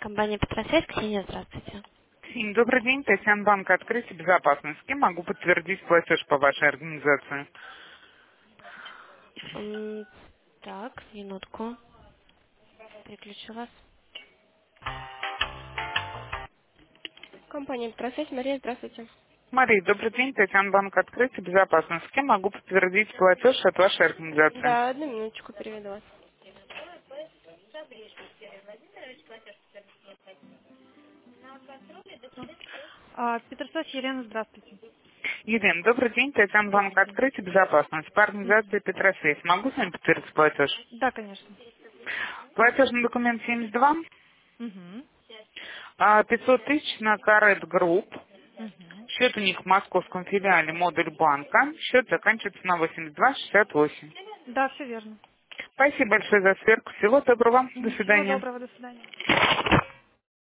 Компания «Петросвязь». Ксения, здравствуйте. Добрый день, Татьяна, банк «Открытие безопасности». С кем могу подтвердить платеж по вашей организации? Так, минутку. Переключу вас. Компания «Петросвязь». Мария, здравствуйте. Мария, добрый день, Татьяна, банк «Открытие безопасности». С кем могу подтвердить платеж от вашей организации? Да, одну минуточку переведу вас. Петросвязь, Елена, здравствуйте. Елена, добрый день, Татьяна, банк Добрый день. «Открытие безопасности» по Мгм. организации «Петросвязь». Могу с вами подтвердить платеж? Да, конечно. Платежный документ 72, Угу. 500 тысяч на Карет Групп. Угу. Счет у них в московском филиале «Модуль банка». Счет заканчивается на 8268. Да, все верно. Спасибо большое за сверку. Всего доброго. До Всего свидания. доброго, до свидания.